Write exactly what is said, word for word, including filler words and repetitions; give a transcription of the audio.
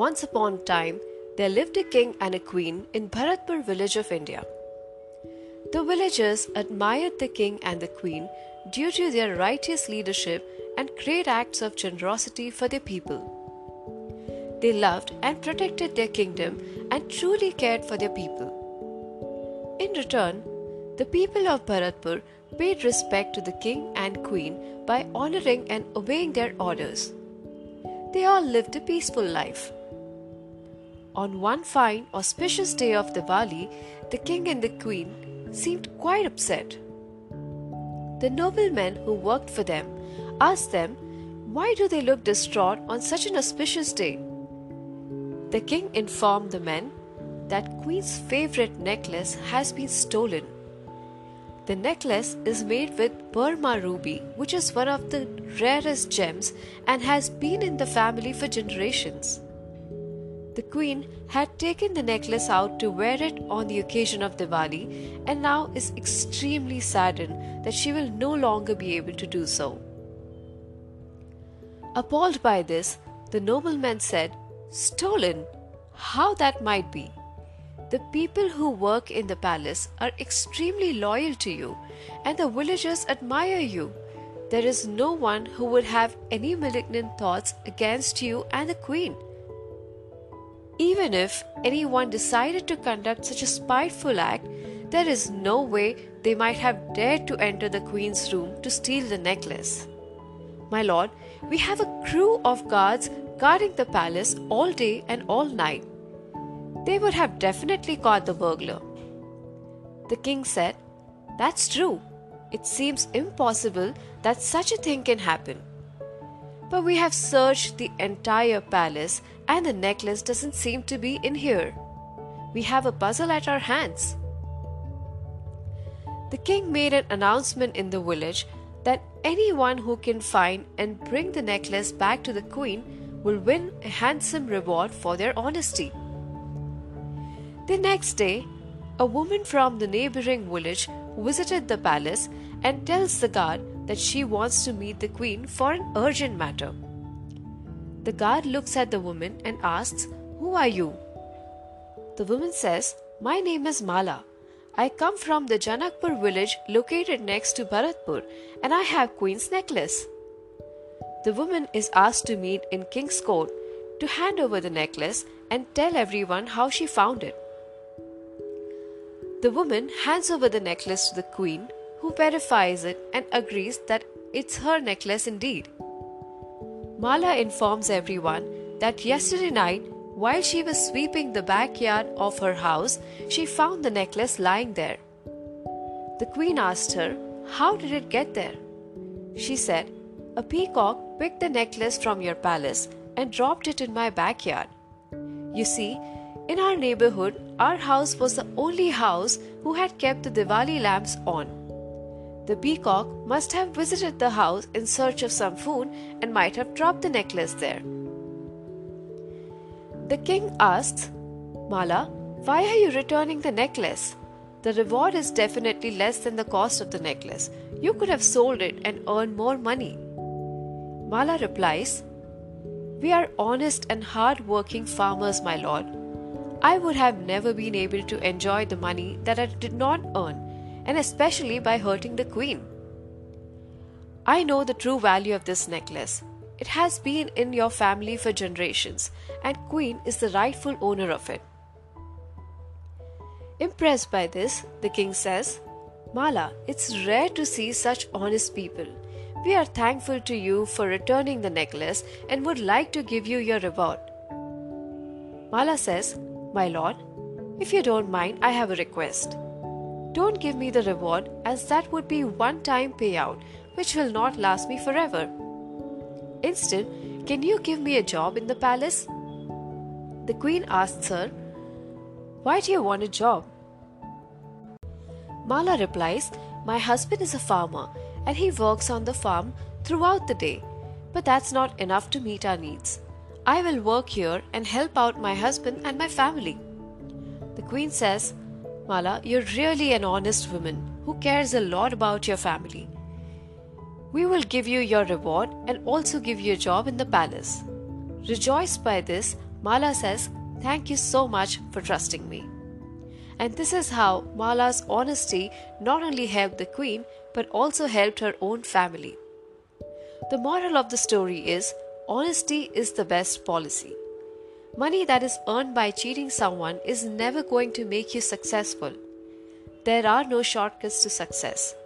Once upon a time, there lived a king and a queen in Bharatpur village of India. The villagers admired the king and the queen due to their righteous leadership and great acts of generosity for their people. They loved and protected their kingdom and truly cared for their people. In return, the people of Bharatpur paid respect to the king and queen by honoring and obeying their orders. They all lived a peaceful life. On one fine, auspicious day of Diwali, the king and the queen seemed quite upset. The noblemen who worked for them asked them, why do they look distraught on such an auspicious day? The king informed the men that Queen's favorite necklace has been stolen. The necklace is made with Burma ruby, which is one of the rarest gems and has been in the family for generations. The queen had taken the necklace out to wear it on the occasion of Diwali and now is extremely saddened that she will no longer be able to do so. Appalled by this, the nobleman said, "Stolen? How that might be? The people who work in the palace are extremely loyal to you, and the villagers admire you. There is no one who would have any malignant thoughts against you and the queen. Even if anyone decided to conduct such a spiteful act, there is no way they might have dared to enter the queen's room to steal the necklace. My lord, we have a crew of guards guarding the palace all day and all night. They would have definitely caught the burglar." The king said, "That's true. It seems impossible that such a thing can happen. But we have searched the entire palace and the necklace doesn't seem to be in here. We have a puzzle at our hands." The king made an announcement in the village that anyone who can find and bring the necklace back to the queen will win a handsome reward for their honesty. The next day, a woman from the neighboring village visited the palace and tells the guard that she wants to meet the queen for an urgent matter. The guard looks at the woman and asks, "Who are you?" The woman says, "My name is Mala. I come from the Janakpur village located next to Bharatpur and I have queen's necklace." The woman is asked to meet in King's Court to hand over the necklace and tell everyone how she found it. The woman hands over the necklace to the queen, who verifies it and agrees that it's her necklace indeed. Mala informs everyone that yesterday night, while she was sweeping the backyard of her house, she found the necklace lying there. The queen asked her, "How did it get there?" She said, "A peacock picked the necklace from your palace and dropped it in my backyard. You see, in our neighborhood, our house was the only house who had kept the Diwali lamps on. The peacock must have visited the house in search of some food and might have dropped the necklace there." The king asks, "Mala, why are you returning the necklace? The reward is definitely less than the cost of the necklace. You could have sold it and earned more money." Mala replies, "We are honest and hard-working farmers, my lord. I would have never been able to enjoy the money that I did not earn, and especially by hurting the queen. I know the true value of this necklace. It has been in your family for generations, and queen is the rightful owner of it." Impressed by this, the king says, "Mala, it's rare to see such honest people. We are thankful to you for returning the necklace and would like to give you your reward." Mala says, "My lord, if you don't mind, I have a request. Don't give me the reward, as that would be one-time payout which will not last me forever. Instead, can you give me a job in the palace?" The queen asks her, "Why do you want a job?" Mala replies, "My husband is a farmer and he works on the farm throughout the day, but that's not enough to meet our needs. I will work here and help out my husband and my family." The queen says, "Mala, you're really an honest woman who cares a lot about your family. We will give you your reward and also give you a job in the palace." Rejoiced by this, Mala says, "Thank you so much for trusting me." And this is how Mala's honesty not only helped the queen but also helped her own family. The moral of the story is honesty is the best policy. Money that is earned by cheating someone is never going to make you successful. There are no shortcuts to success.